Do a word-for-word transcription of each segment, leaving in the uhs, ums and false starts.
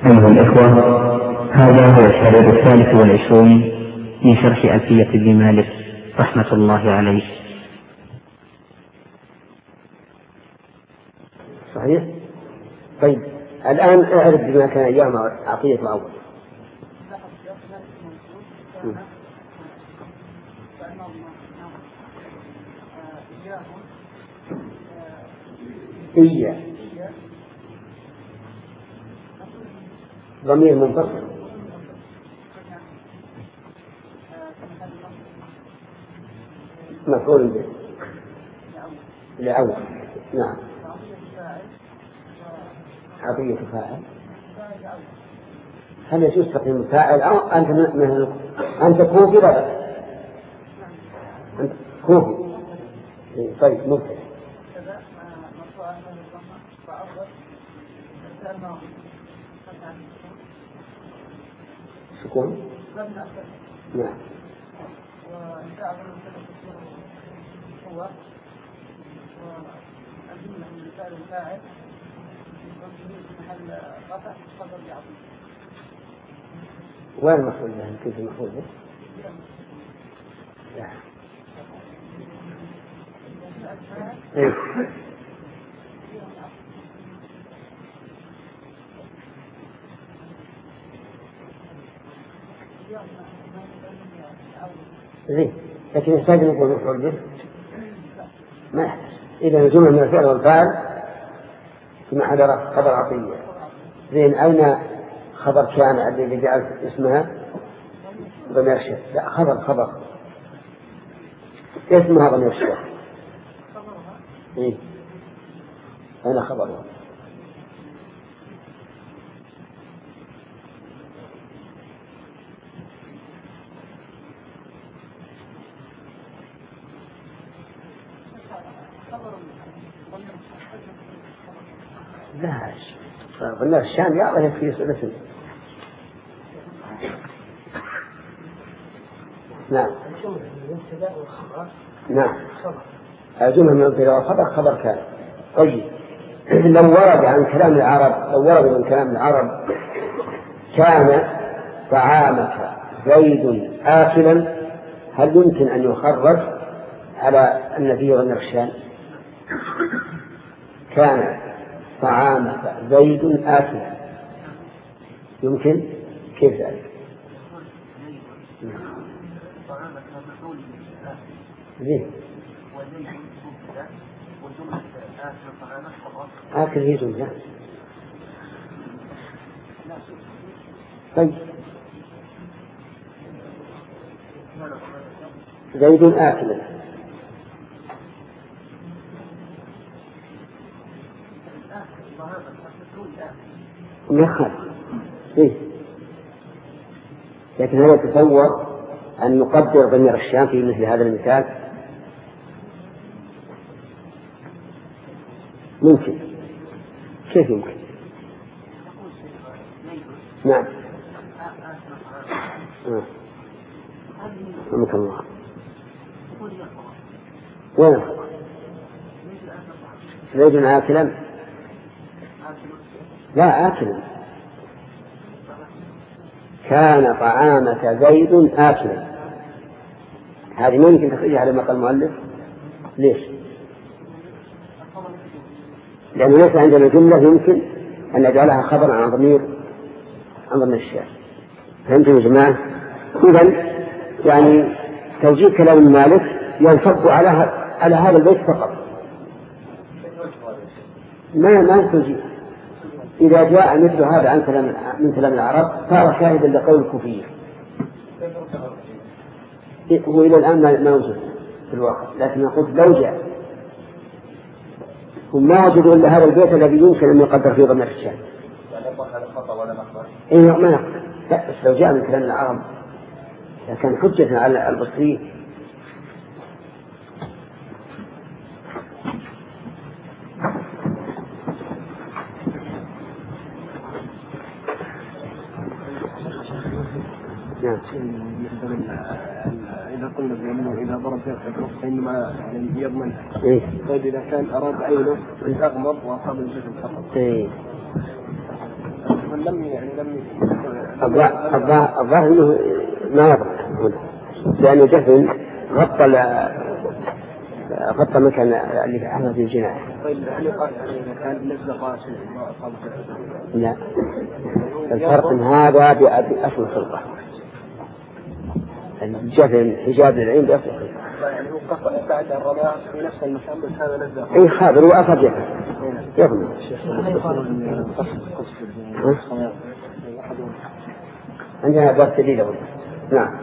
أيها الإخوة، هذا هو الشريط الثالث والعشرون من شرح ألفية ابن مالك رحمة الله عليه. صحيح. طيب الآن أعرف بما كان أيام عطية الأول. إياه ضمير منفصل مفعول به لأول. نعم. عطية فاعل. هل يجوز تقديم فاعل أو أنت مثل أنت كوفي بدل أنت كوفي؟ طيب ممكن. سكون. نعم. وين المفعول به؟ كيف المفعول به؟ لا. إيه؟ زين، لكن يحتاج أن يكون مفعول به؟ ما يحتاج. إذا الجملة من الفعل والفاعل في محل خبر عطية. زين، أين خبر كان الذي جعلت اسمها ضمير الشك؟ لا، خبر خبر اسمها ضمير الشك. إيه؟ أين خبرها؟ لا، ضمير الشان يعرف في الاسم. نعم. نعم. الجملة من المبتدأ والخبر خبر كان. طيب لو ورد عن كلام العرب لو ورد من كلام العرب كان طعامك زيد آكلا، هل يمكن أن يخرج على النبي والنرشان؟ كان طعامك زيد آكلا يمكن؟ كيف ذلك؟ زين. آكل هي جملة. طيب زيد آكل نخل. إيه؟ لكن هل يتصور أن نقدر ضمير الشام في مثل هذا المثال؟ ممكن. كيف يمكن؟ نعم. رحمك الله. وين زيد آكلا؟ لا، آكلا. كان طعامك زيد آكلا، هذه ما يمكن تخرجها على مقال المؤلف. ليش؟ لأنه ليس عندنا جملة يمكن أن نجعلها خبرا عن ضمير عن ضمير الشيء. فهمتم يا جماعة؟ إذن يعني توجيه كلام مالك ينصب على على هذا البيت فقط، ما ما توجيه. إذا جاء مثل هذا عن كلام من كلام العرب صار شاهدا لقول الكوفية، وإلى الآن ما وجد في الواقع. لكن نقول لو جاء وما وجدوا إلا هذا البيت الذي يمكن أن يقدر فيه ضمير الشام. إيه ما نقدر. لا، بس لو جاء من كلام العرب لكان حجة على البصريين. إذا قلنا بأنه إذا ضرب في الحكم فإنما يعني يضمن. إيه؟ طيب إذا كان أراد عينه أغمض وأصاب الجسم فقط. إيه؟ لم يعني لم الظاهر انه ما يضرب هنا، لأن جفن غطى غطى مكان اللي احنا في الجناح. طيب هل يقال يعني كان بالنسبة قاسم؟ لا، الفرق من هذا بأصل الخلقة. الجفن حجاب العين بأصل الخلقة. يعني هو بعد الرماء في نفس المكان بس هذا نزل. اي خابر وأخذ جفن يضمن. عندنا باب دليل أول. نعم.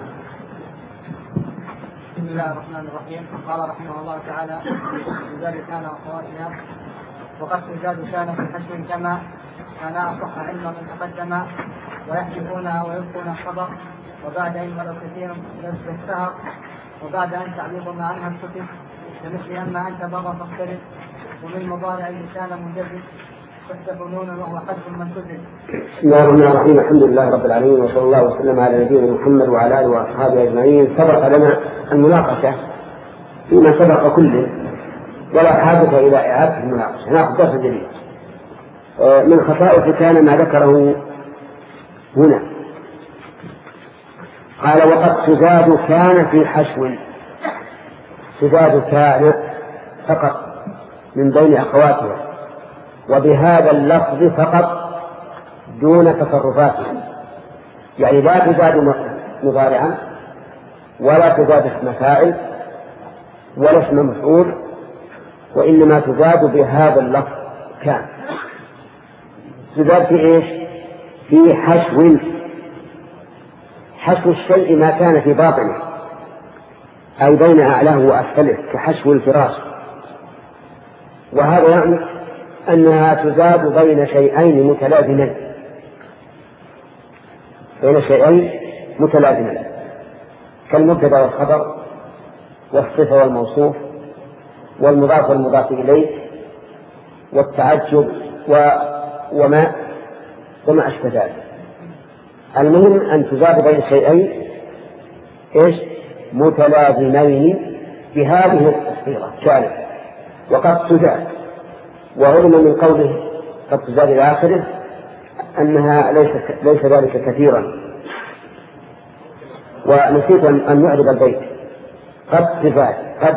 بسم الله الرحمن الرحيم. قال رحمه الله تعالى: زاد كان أخواتنا وقد زاد كان في حشو كما كان أصح علما من تقدم ويحجبونها ويبقون الخبر وبعد علم ولو كثير يصبح السهر وبعد أن تعبيض ما عنها الكتب لمثل أما أنت بابا فاختلف ومن مضارع لسان مجرد فنون وهو حذف منتزل. بسم الله الرحمن الرحيم. الحمد لله رب العالمين وصلى الله وسلم على نبينا محمد وعلى آله وأصحابه أجمعين. سبق لنا المناقشة فيما سبق كله ولا حاجة إلى إعادة المناقشة. نأخذ درس جديد. من خصائص كان ما ذكره هنا قال: وقد تزاد كان في حشو. تزاد كان فقط من بين أخواتها وبهذا اللفظ فقط دون تصرفاتها، يعني لا تزاد مضارعا ولا تزاد اسم فاعل ولا اسم مفعول، وإنما تزاد بهذا اللفظ كان. تزاد في إيش؟ في حشو. حشو الشيء ما كان في باطنه أي بين أعلاه وأسفله كحشو الفراش، وهذا يعني أنها تزاد بين شيئين متلازمين بين شيئين متلازمين كالمبتدأ والخبر والصفة والموصوف والمضاف والمضاف إليه والتعجب و... وما وما أشبه ذلك. المهم أن تزاد بين شيئين إيش؟ متلازمين بهذه التصويرة كانت. وقد تزاد، وعلم من قوله قد تزاد إلى آخره أنها ليس, ليس ذلك كثيرا. ونسيت أن نعرض البيت. قد تزاد قد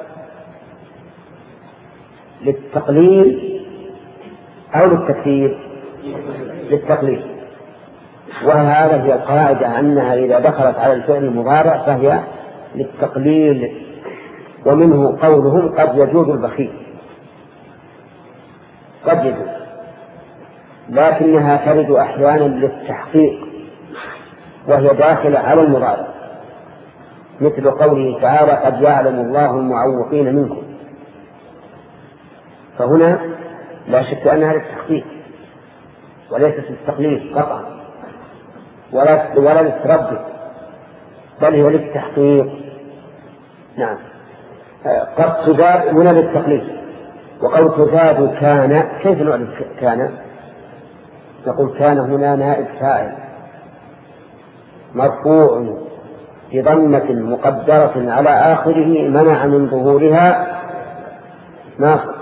للتقليل أو للتكثير؟ للتقليل. وهذا هي القاعدة أنها إذا دخلت على الفعل المضارع فهي للتقليل. ومنه قولهم قد يجوز البخيل، قد يجوز، لكنها ترد أحيانا للتحقيق وهي داخلة على المضارع، مثل قوله تعالى: قد يعلم الله المعوقين منكم. فهنا لا شك أنها للتحقيق وليست للتقليد قطعا ولا ولا للتردد، بل هي للتحقيق. نعم. قد تزاد هنا للتقليد. وقول تزاد كان، كيف نعرف كان؟ نقول كان هنا نائب فاعل مرفوع بضمة مقدرة على آخره منع من ظهورها ما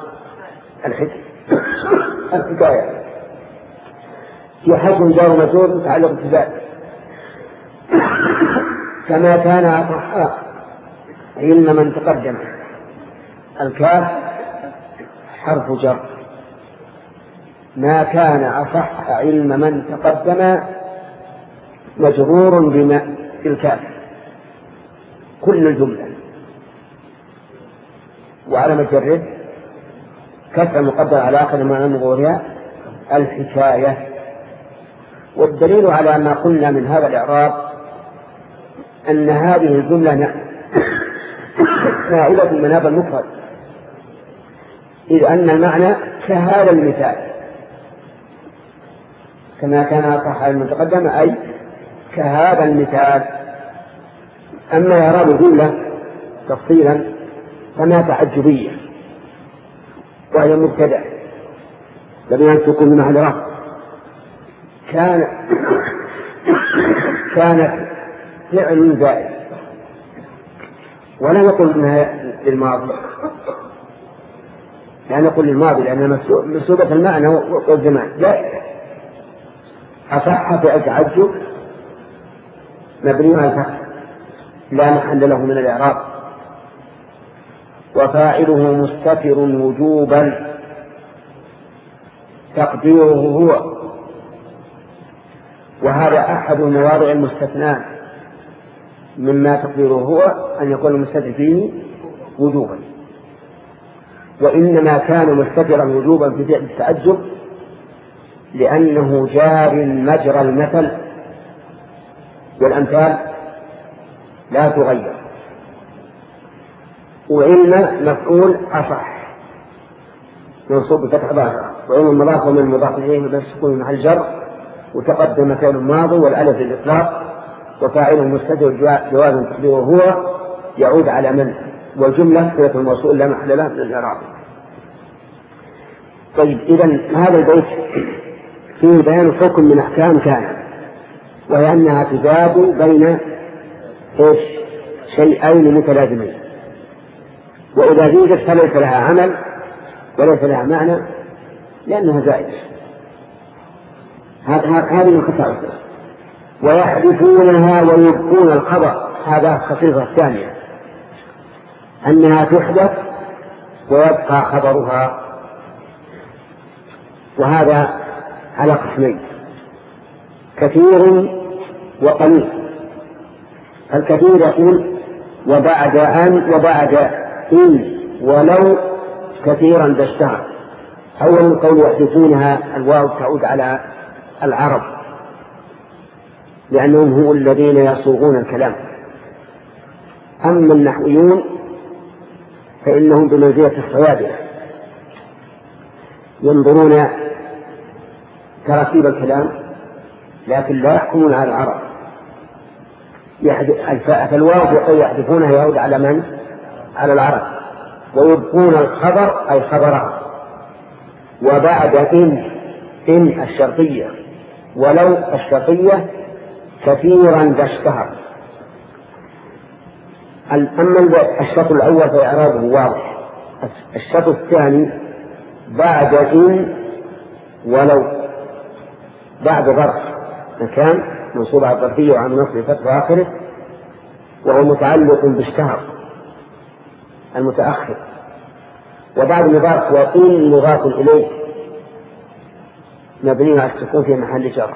الحكاية في حكم جار مجرور متعلق بتزاد. كما كان أصح علم من تقدم. الكاف حرف جر. ما كان أصح علم من تقدم مجرور بما في الكاف كل الجملة، وعلى مجرد كسر مقدر على آخر ما ظهورها الحكاية. والدليل على ما قلنا من هذا الإعراب أن هذه الجملة نائبة من هذا المفرد، إذ أن المعنى كهذا المثال كما كان أصح المتقدم أي كهذا المثال. أما إعراب الجملة تفصيلا فما تعجبية وهي مبتدأ لم ينطق من محل رفع. كان كانت فعل زائد، ولا نقول انها للماضي، لا نقول للماضي لأنها مسوبة المعنى والزمان، لا، أصح فعل تعجب مبني على الفتح لا محل له من الإعراب، وفاعله مستتر وجوبا تقديره هو، وهذا أحد المواضع المستثناة مما تقديره هو أن يكون المستتر فيه وجوبا، وإنما كان مستترا وجوبا في فعل التعجب لأنه جار مجرى المثل، والأمثال لا تغير. وإن مفعول أصح منصوب بفتح ظاهرة، وإن المضاف من المضاف إليه بالسكون محل جر، وتقدم فعل الماضي والألف للإطلاق، وفاعله مستتر جواز تقديره هو يعود على من، والجملة صلة الموصول لا محل له من الإعراب. طيب إذن هذا البيت فيه بيان حكم من أحكام كان، وهي أنها تزاد بين إيش شيئين متلازمين، وإذا زيدت فليس لها عمل وليس لها معنى لأنها زائدة. هذه من خصائصها. ويحذفونها ويبقون الخبر، هذا الخصيصة الثانية، أنها تحدث ويبقى خبرها، وهذا على قسمين كثير وقليل. الكثير يقول وبعد أن وبعد إن ولو كثيرا دشتها. أول القول يحدثونها الواو تعود على العرب لأنهم هم الذين يصوغون الكلام، أما النحويون فإنهم بمنزلة الصيادلة ينظرون ترتيب الكلام لكن لا يحكمون على العرب. فالواو يحذفونها يعود على من؟ على العرب. ويبقون الخبر أي خبرها. وبعد إن إن الشرطية ولو الشرطية كثيرا دشتها. أما الشرط الأول فإعرابه واضح. الشرط الثاني بعد إن ولو، بعد ظرف مكان منصوب على الظرفية وعن نصب فتح آخره، وهو متعلق باشتهر المتأخر. وبعد مضاف وإن مضاف إليه مبني على السكون في محل جر.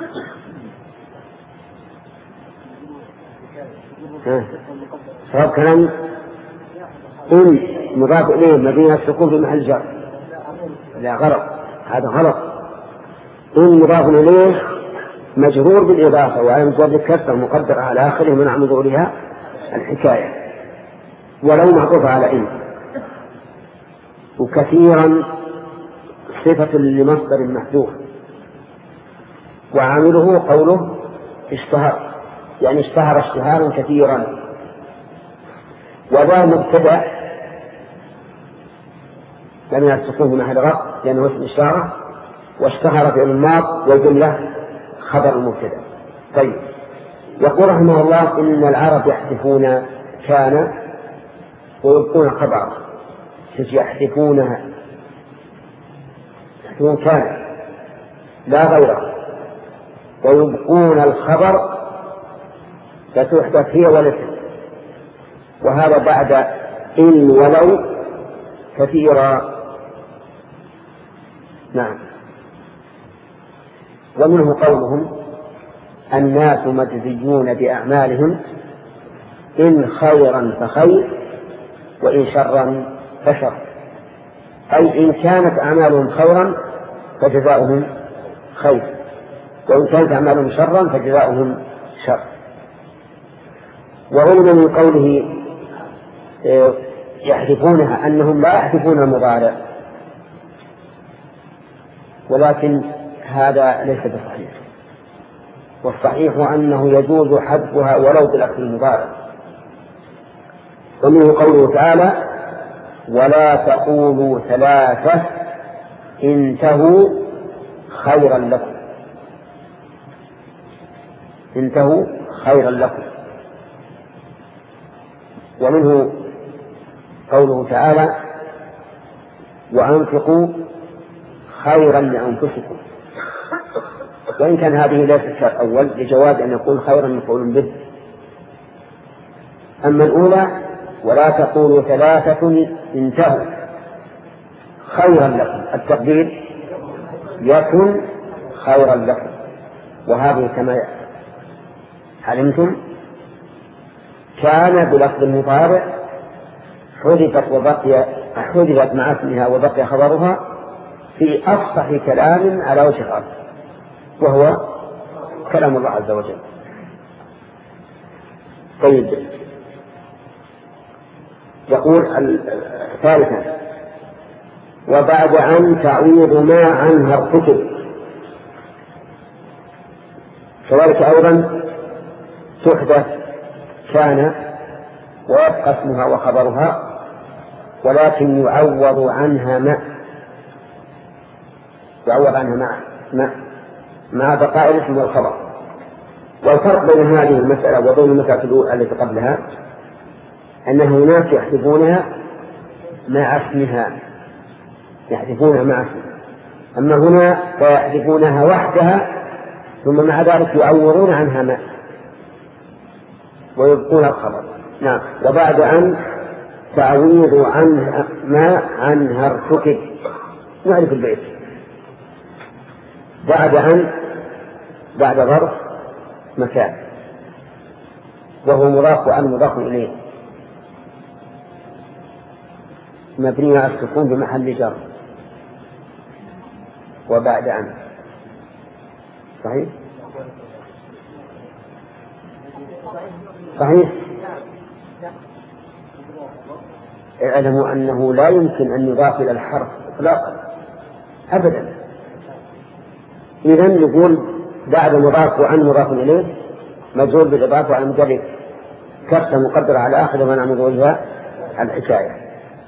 صواب كلام إن مضاف إليه مبني على السكون في محل جر، لا غلط، هذا غلط. إن مضاف إليه مجرور بالإضافة وعلى مجرد الكسر مقدر على آخره من عن ظهورها الحكاية، ولو معطوف على إن. وكثيرا صفة لمصدر محذوف وعامله قوله اشتهر، يعني اشتهر اشتهارا كثيرا. وذا مبتدأ لم يستقوم في محل رفع لأنه اسم إشارة، واشتهر في الماض والجملة خبر المبتدأ. طيب يقول رحمه الله إن العرب يحذفون كان ويبقون خبر، يحذفونها يحذفون كان لا غيره، ويبقون الخبر فتحدث هي ولد، وهذا بعد إن ولو كثيرا. نعم. ومنه قولهم الناس مجزيون بأعمالهم إن خيرا فخير وإن شرا فشر، أي إن كانت أعمالهم خيرا فجزاؤهم خير، وإن كانت أعمالهم شرا فجزاؤهم شر. وعلم من قوله يحذفونها أنهم لا يحذفون المضارع، ولكن هذا ليس بصحيح، والصحيح أنه يجوز حذفها ولو بالأخذ المضارع. ومنه قوله تعالى ولا تقولوا ثلاثة انتهوا خيرا لكم، انتهوا خيرا لكم. ومنه قوله تعالى وأنفقوا خيرا لأنفسكم، وإن كان هذه ليست كالأول لجواز أن يكون خيرا مفعول به. أما الأولى ولا تقولوا ثلاثة انتهوا خيرا لكم، التقدير يكن خيرا لكم، وهذه كما علمتم كان بلفظ المضارع حذفت وبقي حذفت مع اسمها وبقي خبرها في أفصح كلام على وجه الأرض، وهو كلام الله عز وجل. طيب، يقول ثالثا وبعد أن تعويض ما عنها ارتكب، كذلك أيضا تحدث كان ويبقى اسمها وخبرها، ولكن يعوض عنها ما يعوض عنها مع ما مع بقاء الاسم والخبر. والفرق بين هذه المسألة وبين المسألة الأولى التي قبلها أن هناك يحذفونها مع اسمها يحذفونها مع اسمها، أما هنا فيحذفونها وحدها ثم مع ذلك يعوضون عنها ما ويبقون الخبر. نعم. وبعد أن تعويض عنها ما عنها ارتكب، نعرف البيت بعد أن بعد ظرف مكان، وهو مضاف وأن مضاف إليه مبني على السكون بمحل جر. وبعد أن صحيح صحيح اعلموا أنه لا يمكن أن يضاف إلى الحرف إطلاقا أبدا. إذن نقول بعد مضاف وعن مضاف إليه مجرور بالإضافة على مجرد كسر مقدر على آخر من عمل وجهها الحكاية.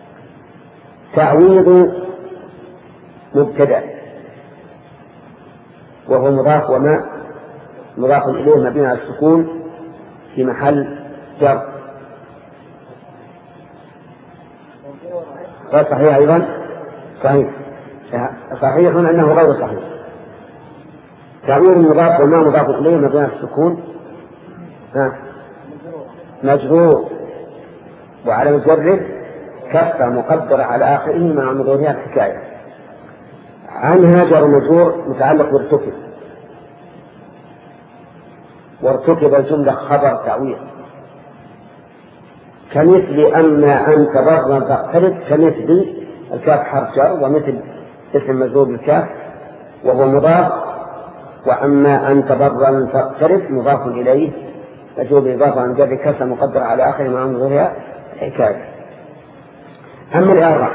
تعويض مبتدأ وهو مضاف وما مضاف إليه مبني على السكون في محل جر. غير صحيح أيضا صحيح صحيح أنه غير صحيح. تعويض مضاف وما مضاف إليه مبني على السكون مجرور وعلى مجرد كسر مقدر على آخره مع مضارع الحكاية. عنها جر مجرور متعلق بارتكب، وارتكب الجملة خبر تعويض كمثل أما أنت برا فاقترب، كمثل الكاف حرف جر ومثل اسم مجرور بالكاف وهو مضاف، وأما أنت برا فاقترب مضاف إليه مجرور بالإضافة عن جر كسر مقدر على آخره مع مضارع الحكاية. أما الإعراب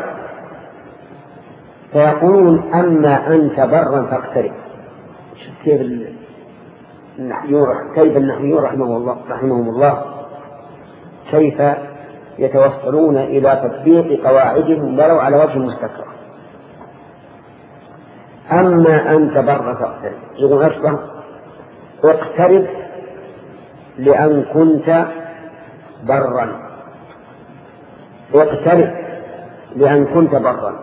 فيقولون أما أنت برا فاقترب. كيف النحويون كيف النحويون رحمه الله رحمهم الله كيف يتوصلون إلى تطبيق قواعدهم ولو على وجه مستكره. أما أنت برا فاقترب يقول أصلا اقترب لأن كنت برا، اقترب لأن كنت برا،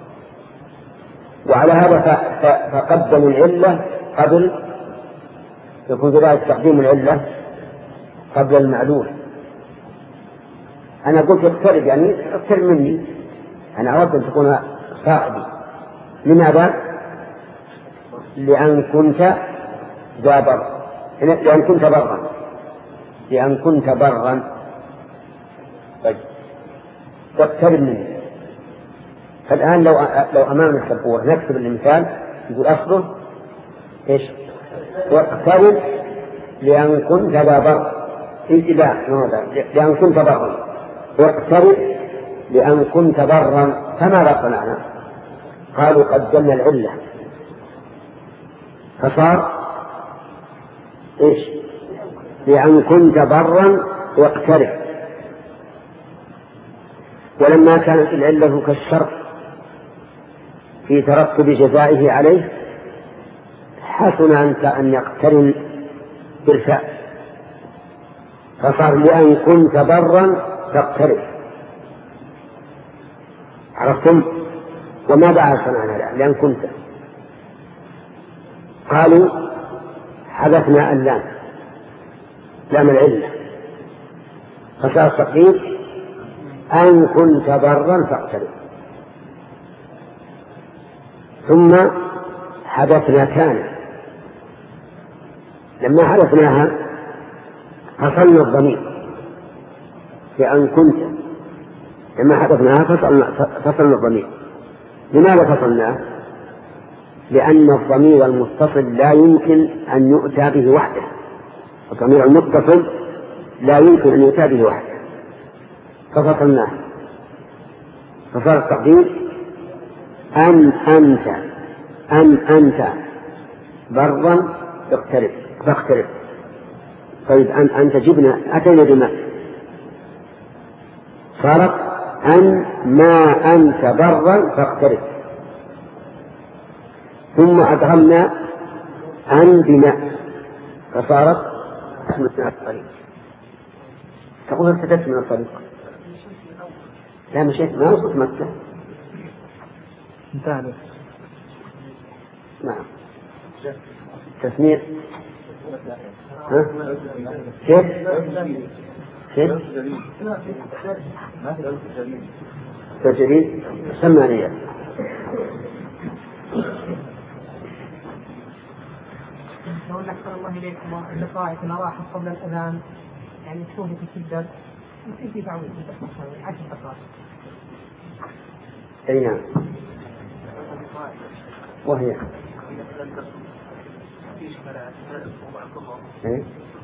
وعلى هذا فقدم العلة قبل يكون ذلك تقديم العلة قبل المعلول. أنا قلت اقترب يعني اقترب مني، أنا أردت أن تكون صاحبي. لماذا؟ لأن كنت ذا بر، لأن كنت برا لأن كنت برا طيب اقترب مني. فالآن لو لو أمامنا السبورة نكتب المثال يقول أصله إيش؟ واقترب لأن كنت ذا بر إبتداء لأن كنت برا، واقترب لأن كنت برا. فماذا صنعنا؟ قالوا قدمنا العلة فصار إيش؟ لأن كنت برا واقترب. ولما كانت العلة كالشرط في ترتب جزائه عليه حسن أنت أن يقترن بالفعل، فصار لأن كنت برا تقترب. عرفتم؟ وما بعد صنعنا لأن كنت قالوا حذفنا اللام لام العلة فصار التقدير أن كنت برا فاقترب. ثم حذفنا كان، لما حذفناها فصلنا الضمير بأن كنت، لما حذفناها فصلنا, فصلنا الضمير. لماذا فصلناه؟ لأن الضمير المتصل لا يمكن أن يؤتى به وحده، الضمير المتصل لا يمكن أن يؤتى به وحده ففصلناه، فصار التقدير أن أنت أن أنت برا اقترب فاقترب. طيب أن أنت جبنا أتينا بما صارت أن ما أنت برا فاقترب، ثم أدغمنا أن بما فصارت من الطريق. تقول ارتدت من الطريق، لا مشيت ما وصلت مكة انتهى. نعم تسمير ها كيف كيف تجريد سمانية. نقول أكثر الله إليكم اللقاء كنا راح قبل الأذان يعني تشوفي في شدة يمكن في تعويض عشر دقائق. أي نعم. وهي إيه؟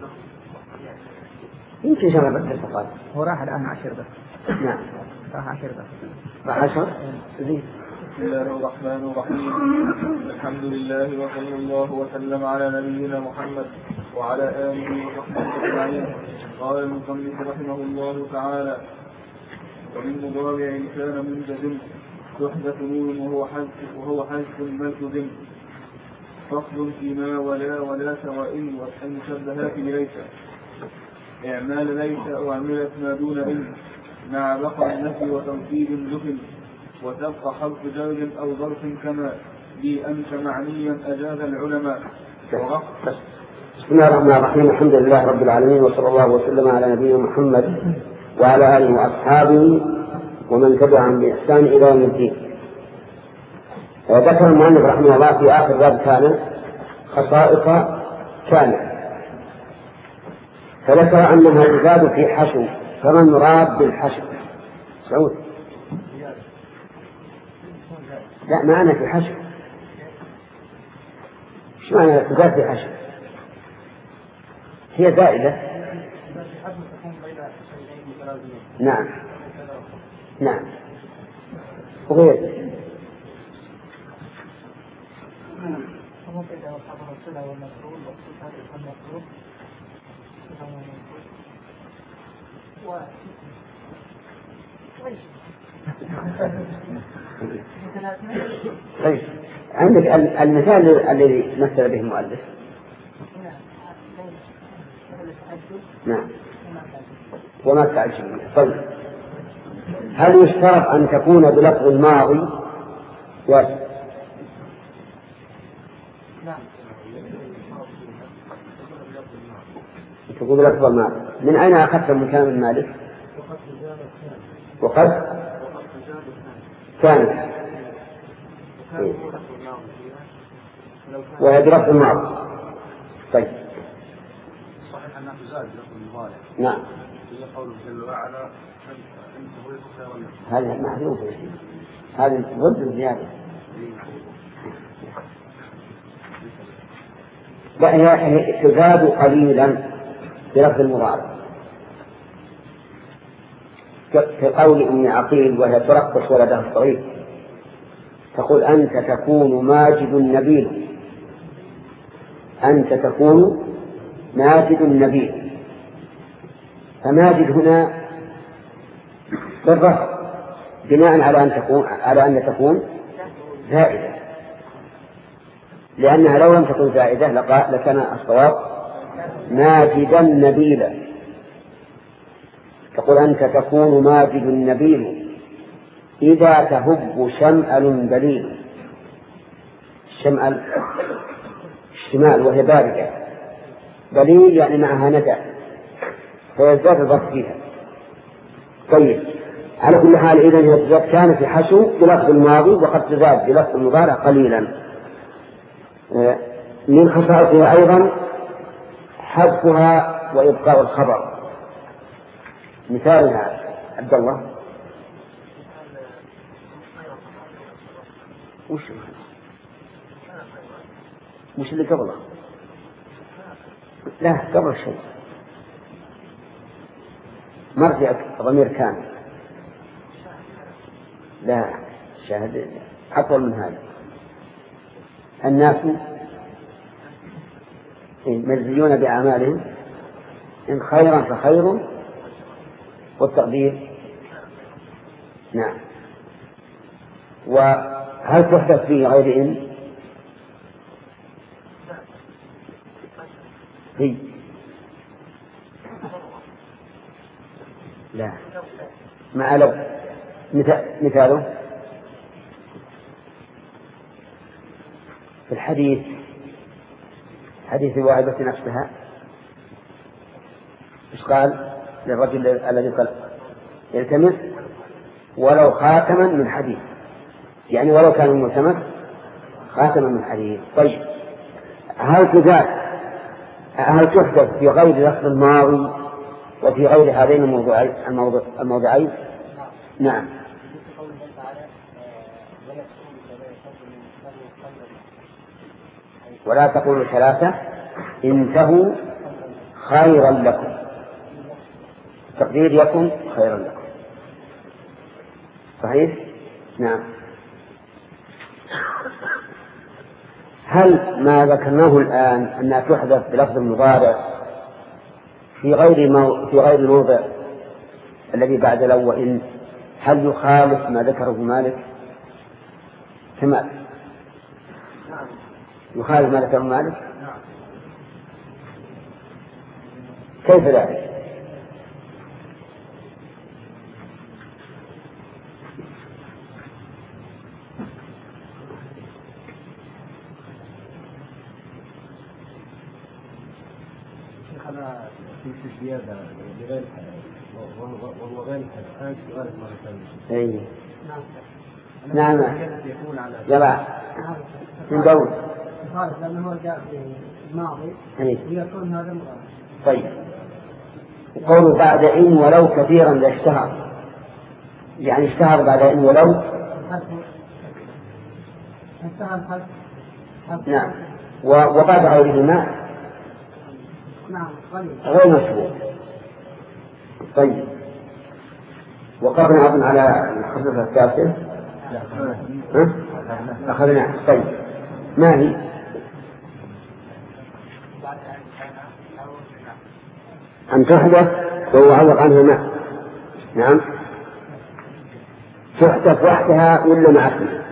يمكن شغل بس الدقائق. هو راح الآن عشر بس. نعم. راح عشر بس. راح عشر. بسم الله الرحمن الرحيم. الحمد لله وصلى الله وسلم على نبينا محمد وعلى آله وصحبه أجمعين. قال المصنف رحمه الله تعالى: ومن مضارع كان منجزم تحدث نون وهو حذف وهو حذف ملتزم. فصل فيما ولا ولا وإن والمشبهات بليس. إعمال ليس وعملت ما دون إن مع بقى النفي وتوكيد دخل، وتبقى حرف جر أو ظرف كما بي أنت معنيا أجاز العلماء. بسم الله الرحمن الرحيم. الحمد لله رب العالمين، وصلى الله وسلم على نبينا محمد وعلى آله وأصحابه ومن تبعهم بإحسان إلى يوم الدين. ذكر المؤلف رحمه الله في آخر باب كان خصائص كان، فذكر أنها تزاد في حشو. فما المراد بالحشو؟ سعود لا معنى في حشو. ايش معنى تزاد في حشو؟ هي زائدة. نعم نعم. وغير طيب عندك المثال الذي مثل به المؤلف. نعم وما تعجب. طيب هل يشترط أن تكون بلفظ الماضي؟ واجب. تقول بلفظ الماضي. من أين أخذت من كلام المالك؟ وقد كان وهي بلفظ الماضي. طيب صحيح أنها تزاد لفظ المضارع. نعم. هي قوله جل وعلا أنت هو خير لك. هذا محذوف، هذا ضد الزيادة. لا هي تزاد قليلا بلفظ المضارع، كقول أم عقيل وهي ترقص ولدها الصغير تقول أنت تكون ماجد نبيل، أنت تكون ماجد نبيل. فماجد هنا بالرفع بناء على أن تكون على أن تكون زائدة، لأنها لو لم تكن زائدة لكان الصواب ماجدا نبيلا. تقول أنت تكون ماجد نبيل إذا تهب شمأل دليل. الشمأل الشمال وهي باردة دليل يعني معها ندى فيزداد الضبط فيها. طيب على كل حال إذا تزاد كان في حشو بلفظ الماضي وقد تزاد بلفظ المضارع قليلا. من خصائصها أيضا حذفها وإبقاء الخبر. مثالها عبد الله وش وش اللي قبله؟ لا قبل شيء مرجع ضمير كامل. لا شاهد أطول من هذا. الناس مجزيون بأعمالهم إن خيرا فخير والتقدير نعم. وهل تحدث في غير إن؟ هي لا مع لو مثاله في الحديث حديث الواهبة نفسها إيش قال للرجل الذي قال يلتمس ولو خاتما من حديد يعني ولو كان ملتمس خاتما من حديد. طيب هل تزاد هل تحدث في غير لفظ الماضي وفي غير هذين الموضوعين الموضع الموضعين؟ نعم. ولا تقولوا ثلاثة انتهوا خيرا لكم تقدير يكن خيرا لكم صحيح؟ نعم. هل ما ذكرناه الآن أنها تحدث بلفظ المضارع في غير مو... في غير الموضع الذي بعد لو وإن هل يخالف ما ذكره مالك؟ كمال يخالف ما ذكره مالك؟ كيف ذلك؟ في زيادة لغير وهو غير الحاج غير مرتين. أي نعم نعم يلا من دول خالص لأنه جاء في الماضي ويكون هذا مضارع. طيب قول بعد إن ولو كثيرا لاشتهر يعني اشتهر بعد إن ولو اشتهر نعم وبعد غيره ما غير مشهور. طيب وقفنا أظن على الخصوصة الثالثة أخذنا. طيب ما هي؟ أن تحدث وهو عوض عنه ما نعم تحدث وحدها ولا مع اسمها؟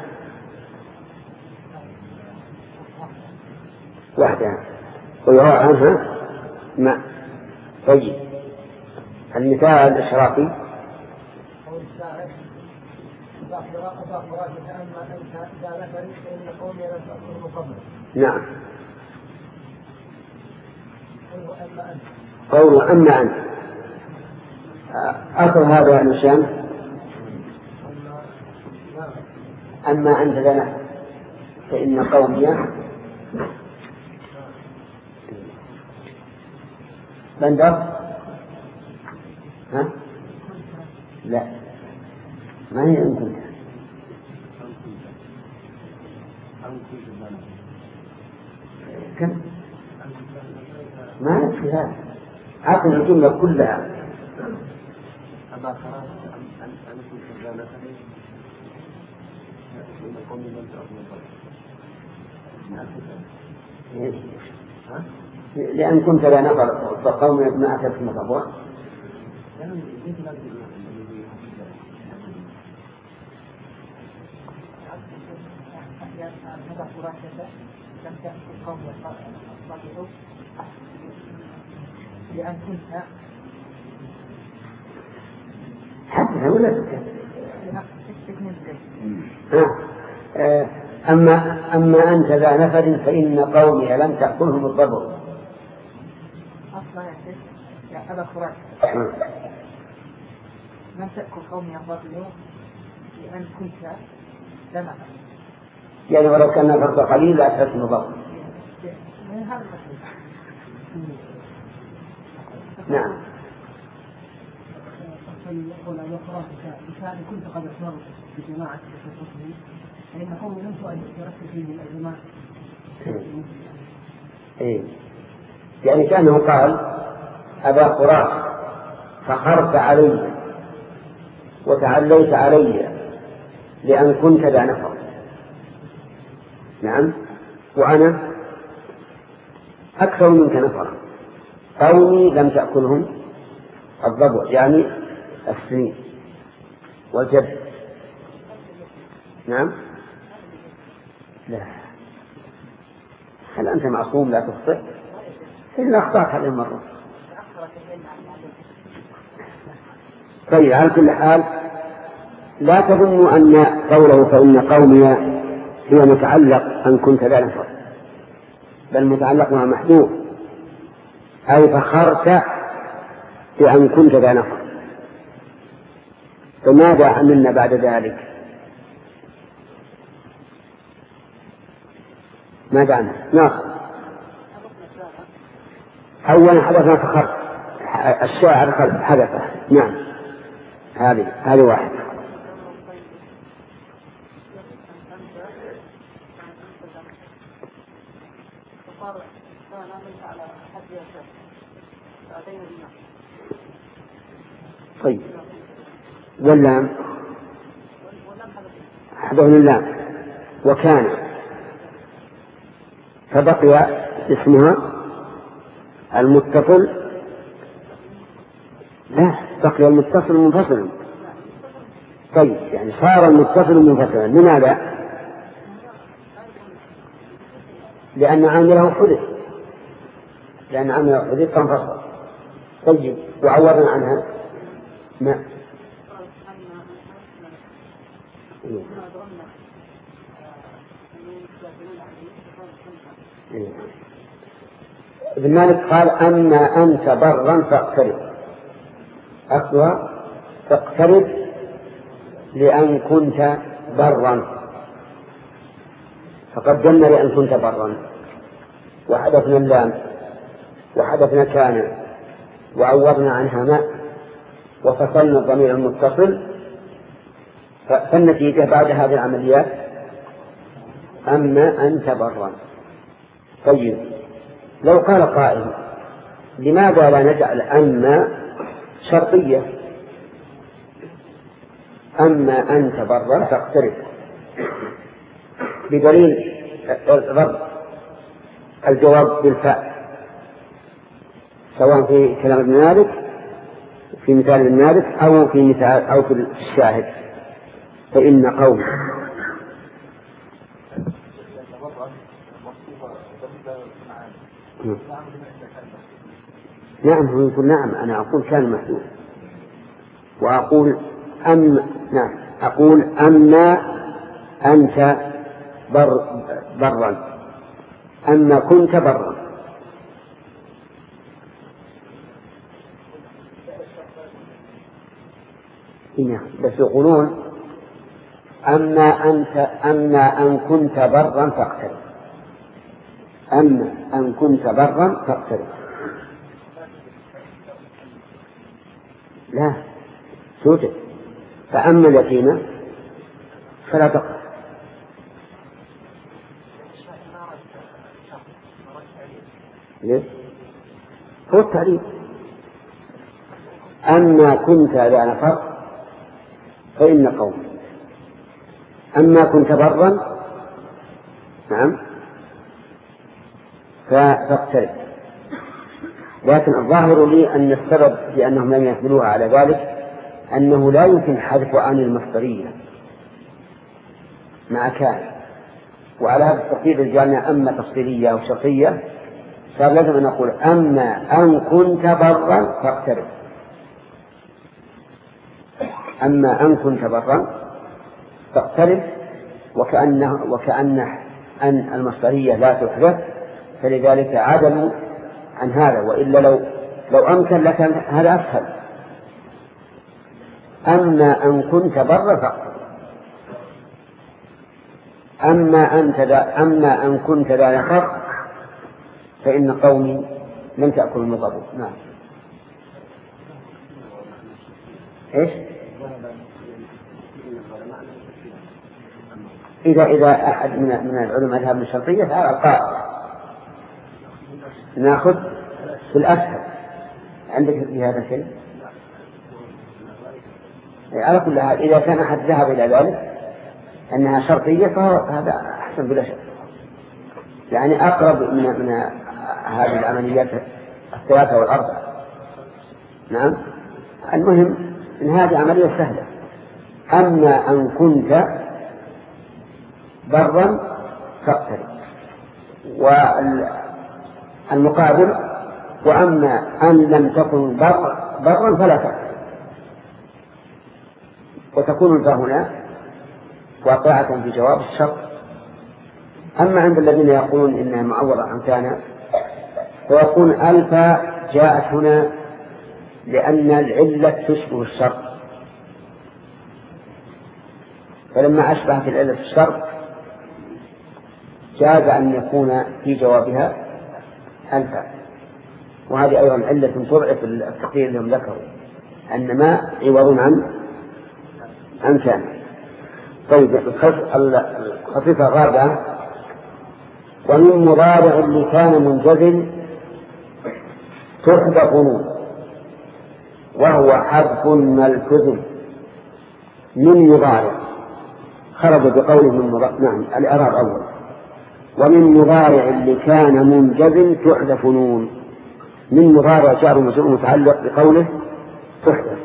وحدها ويعوض عنها ما. طيب المثال الإشراقي نعم قول أما أنت أخذ هذا يا نشام أما أنت لنا فإن قومي بندر ها لا ما هي إن كنت كم ما نفسي هذا عقل الجملة كلها لأن كنت لا نفر فقوم ما أتت مطبوع لأن كنت حتى ولا أما أما أنت ذا نفر فإن قومي لم تأكلهم الضبر ما يحدث يعني هذا خراج ما تأكل قومي أخبار اليوم لأن كنت لا نعم يعني ولو كان فرض قليل لا تحس مضر. هذا نعم. يقول أن يقرأ كنت قد أسمر بجماعة المسلمين فإن قوم لم يركز فيه الجماعة. إيه. يعني كأنه قال أبا قراش فخرت علي وتعليت علي لأن كنت ذا نفر. نعم. وأنا أكثر منك نفرا قومي لم تأكلهم الضبع يعني السنين والجد. نعم. لا هل أنت معصوم لا تخطئ إلا أخطأت هذه المرة. طيب على كل حال لا تظنوا أن قوله فإن قومي هي متعلق أن كنت لا نفر بل متعلق مع محذوف أي فخرت بأن كنت ذا نفر. فماذا عملنا بعد ذلك؟ ماذا عملنا؟ ناخذ أولا حدثنا فخرت الشاعر حدثه. نعم هذه هذه واحد. طيب واللام حدث اللام وكان فبقي اسمها المتصل. لا بقي المتصل منفصل. طيب يعني صار المتصل منفصلا. لماذا؟ لأن عامله حدث لأن عامله حدث فانفصل. طيب وعوضنا عنها ما ابن مالك قال أما أنت برا فاقترب أصلها فاقترب لأن كنت برا فقدمنا لأن كنت برا وحدثنا اللام وحدثنا كان وعوضنا عنها ما وفصلنا الضمير المتصل. فالنتيجة بعد هذه العمليات أما أنت برا. طيب لو قال قائل لماذا لا نجعل أما شرطية أما أنت برا فاقترب بدليل رد الجواب بالفاء سواء في كلام ابن مالك في مثال ابن مالك أو في مثال أو في الشاهد فإن قوم نعم هو يقول نعم أنا أقول كان محدود وأقول أم نعم أقول أما أنت بر برا أما كنت برا. هنا بس يقولون أما أنت أما أن كنت برا فاقترب أما أن كنت برا فاقترب. لا توجد فأما اليتيمة فلا تقرأ. ليه؟ هو التعليم أما كنت لا نفر فإن قوم أما كنت برا نعم فاقترب. لكن الظاهر لي أن السبب في أنهم لم يحملوها على ذلك أنه لا يمكن حذف عن المصدرية مع كان وعلى هذا التقدير رجعلنا أما تفصيلية أو شرطية صار لازم أن نقول أما أن كنت برا فاقترب أما أن كنت برا فاقترب وكأنه وكأن أن المصدرية لا تحذف فلذلك عدلوا عن هذا. وإلا لو لو أمكن لكان هذا أسهل. أما أن كنت برا فاقتل، أما أنت دا أما أن كنت لا يخاف فإن قومي لم تأكل المضر. نعم. إيش؟ إذا إذا أحد من من العلماء ذهب من الشرطية فهذا القائل نأخذ في الأسهل. عندك في هذا شيء؟ على كل حال إذا كان أحد ذهب إلى ذلك أنها شرطية فهذا أحسن بلا شك، يعني أقرب من من هذه العمليات الثلاثة والأربعة. نعم. المهم أن هذه عملية سهلة. أما أن كنت برا فاقتل، والمقابل وأما أن لم تكن بر برا فلا تقتل، وتكون الفاء هنا واقعة في جواب الشرط. أما عند الذين يقولون إنها معوضة عن كان فيقول الفاء جاءت هنا لأن العلة تشبه الشرط، فلما أشبهت العلة الشرط جاز أن يكون في جوابها الفاء. وهذه أيضا علة تضعف التقدير لهم ذكروا أن ما عوض عن عن كان. طيب الخصيصة الرابعة ومن مضارع لكان منجزم تحذف نون وهو حذف ملتزم من مضارع خرج بقوله من مضارع. نعم. الإعراب أول. ومن مضارع لكان منجزم تحذف نون. من مضارع جار ومجرور متعلق بقوله تحذف،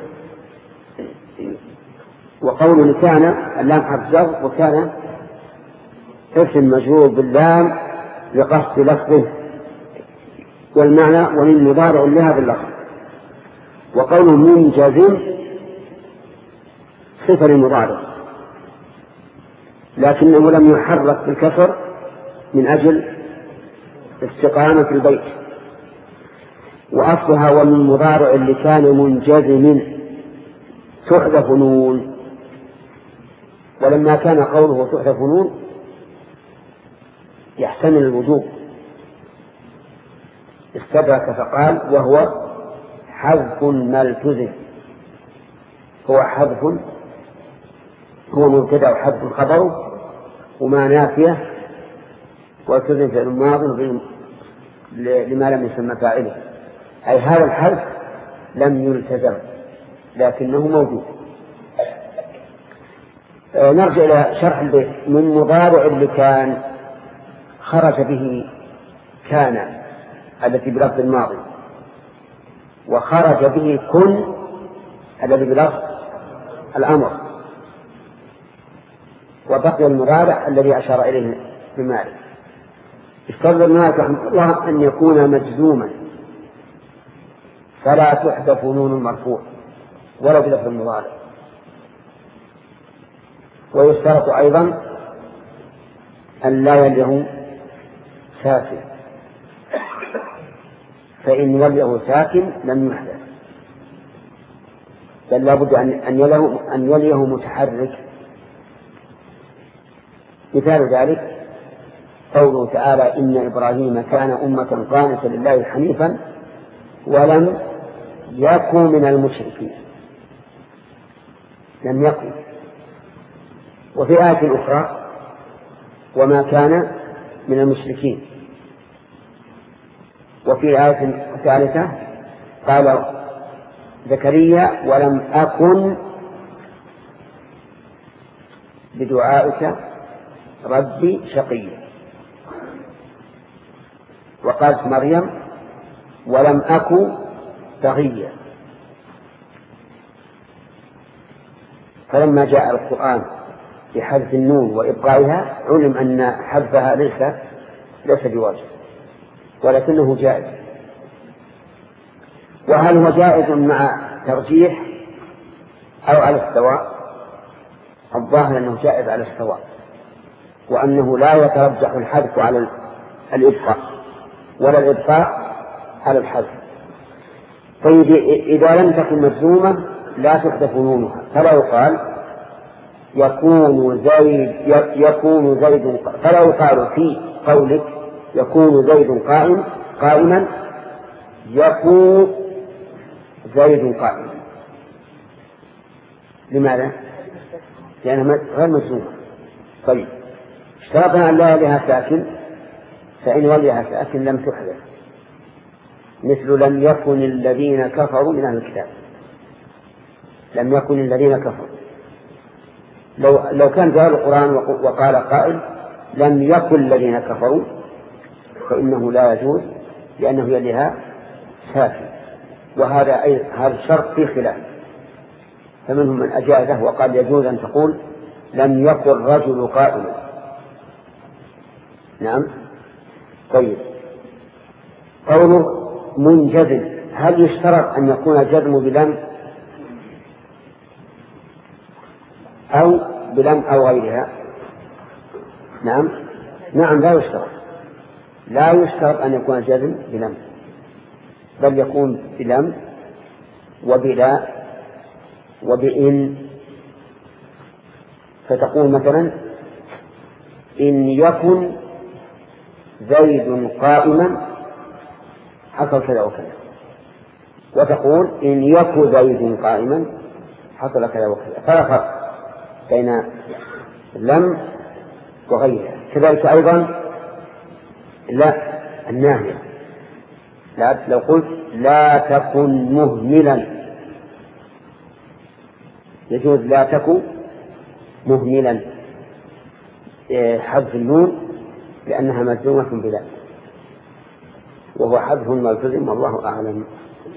وقول لكان اللام حرف جر وكان اسم مجرور باللام لقصد لفظه والمعنى ومن مضارع لها باللفظ. وقول منجزم صفة للمضارع لكنه لم يحرك بالكسر من أجل استقامة البيت، وأصلها ومن مضارع لكان منجزم تحذف نون. ولما كان قوله تحذف نون يحتمل الوجوب استدرك فقال وهو حذف ملتزم. هو حذف هو مبتدأ وحذف خبره وما نافية والتزم فعل ماضي لما لم يسمى فاعله، أي هذا الحذف لم يلتزم لكنه موجود. آه نرجع إلى شرح البيت. من مضارع لكان خرج به كان التي بلفظ الماضي، وخرج به كن الذي بلفظ الأمر، وبقي المضارع الذي أشار إليه بمالك. استدل مالك رحمه الله أن يكون مجزوما فلا تحذف نون المرفوع ولا بلفظ المضارع. ويشترط أيضا أن لا يليه ساكن، فإن يليه ساكن لم يحدث، بل لا بد أن يليه, أن يليه متحرك. مثال ذلك قوله تعالى إن إبراهيم كان أمة قانتا لله حنيفا ولم يكن من المشركين. لم يكن. وفي آية أخرى وما كان من المشركين. وفي آية ثالثة قال زكريا ولم أكن بدعائك ربي شقيا. وقالت مريم ولم أكن بغيا. فلما جاء القرآن بحذف النون وإبقائها علم أن حذفها ليس ليس بواجب ولكنه جائز. وهل هو جائز مع ترجيح أو على السواء؟ الظاهر أنه جائز على السواء، وأنه لا يترجح الحذف على الإبقاء ولا الإبقاء على الحذف. طيب إذا لم تكن مجزومة لا تحذف نونها، فلا يقال يكون زيد يكون زيد فلا يقال في قولك يكون زيد قائم قائما يكون زيد قائما. لماذا؟ لأنها غير مجزومة. طيب اشترطنا أن لا لها ساكن، فإن وليها ساكن لم تحذف، مثل لم يكن الذين كفروا من أهل الكتاب. لم يكن الذين كفروا، لو لو كان جاء القرآن وقال قائل لم يكن الذين كفروا فإنه لا يجوز، لأنه يليها ساكن، وهذا أي هذا الشرط في خلاف، فمنهم من أجازه وقال يجوز أن تقول لم يكن رجل قائما. نعم. طيب قوله منجزم، هل يشترط أن يكون جزم بلم أو بلم أو غيرها؟ نعم نعم لا يشترط، لا يشترط أن يكون جزم بلم، بل يكون بلم وبلا وبإن. فتقول مثلا إن يكن زيد قائما حصل كذا وكذا، وتقول إن يكن زيد قائما حصل كذا وكذا، فلا فرق بين لم وغيرها. كذلك أيضا لا الناهية، لا لو قلت لا تكن مهملا يجوز لا تكن مهملا حذف النون لأنها مجزومة بلا، وهو حذف ملتزم والله أعلم.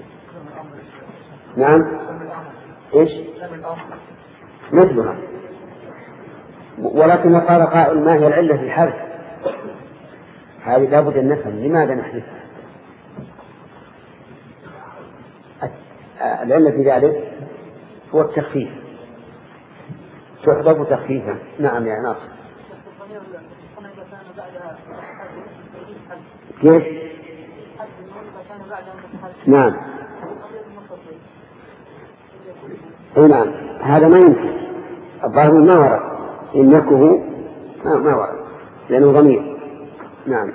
نعم إيش مثلها، ولكن قال قائل ما هي العلة في الحذف؟ هذه لابد أن نفهم لماذا نحذفها. العلة في ذلك هو التخفيف، تحذف تخفيفا. نعم يا ناصر. كيف؟ نعم نعم هذا ما يمكن، الظاهر ما ورد، إنكه ما, ما ورد لأنه ضمير. نعم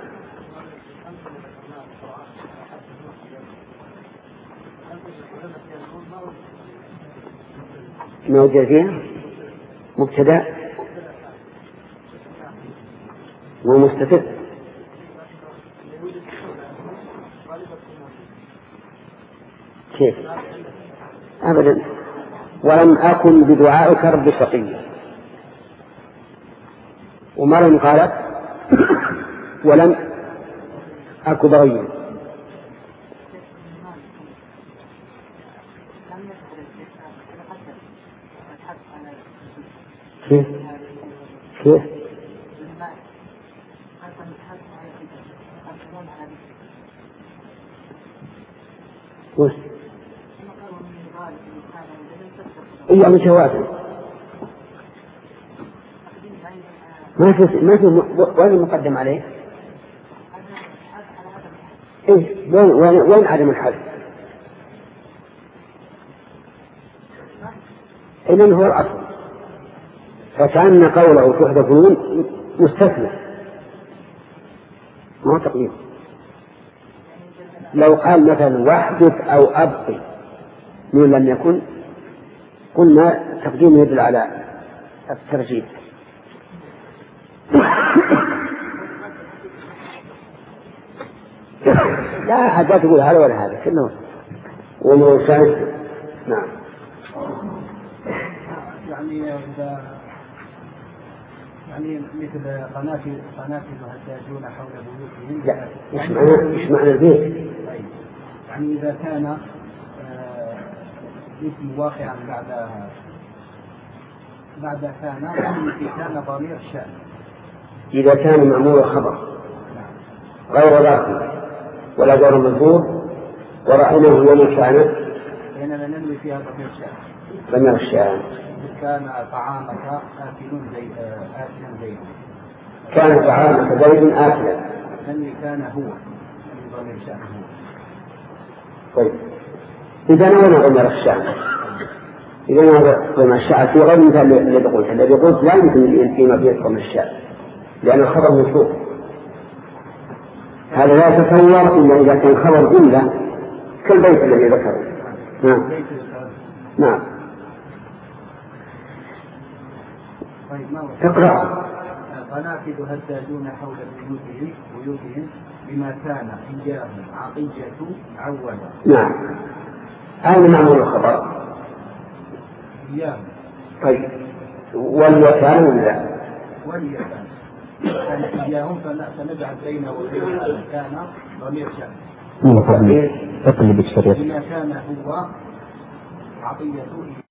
موجود فيها مبتدأ ومستتر. كيف؟ أبدا. ولم أكن بدعائك رب شقيا، ومرة قالت ولم أكن بغيا. كيف؟ كيف؟ وش؟ إيه متواتر ما في ما في وين مقدم عليه؟ إيه وين وين, وين عدم الحذف؟ إذن هو الأصل، فكأن قوله تحذف نون مستثنى ما تقدير. لو قال مثلا واحدث أو أبقي من لم يكن قلنا تقديم يدل على الترجيح. لا أحد لا تقول هذا ولا هذا كله ومو شاهد. نعم يعني إذا يعني مثل قناة قناة المهتاجون حول بيوتهم. لا إيش معنى إيش معنى البيت؟ يعني إذا كان اسم واقعا بعد بعد كان في كان ضمير شأن، إذا كان معمول خبر غير لاقي ولا غير مذكور ورأيناه يوم كان لأننا ننوي فيها ضمير شأن ضمير الشأن. كان طعامك آكل زي آكل زيد، كان طعامك زيد آكلا ننوي كان هو ضمير شأن هو. طيب إذا نوى ضمير الشأن إذا نوى ضمير الشأن في غير مثال الذي قلت الذي قلت لا يمكن فيما فيه ضمير الشأن لأن الخبر مشهور. هذا لا يتصور إلا إذا كان خبر جملة كالبيت الذي ذكره. نعم نعم تقرأ. فنافذ هدادون حول بيوتهم بيوتهم بما كان إياهم عقية عولا. نعم هذا معمول الخبر. إياهم. طيب واليتامى من ذا واليتامى كان إياهم فنجعل بينه وبين كان ضمير شأن. اطلب الشريط. بما كان هو عطية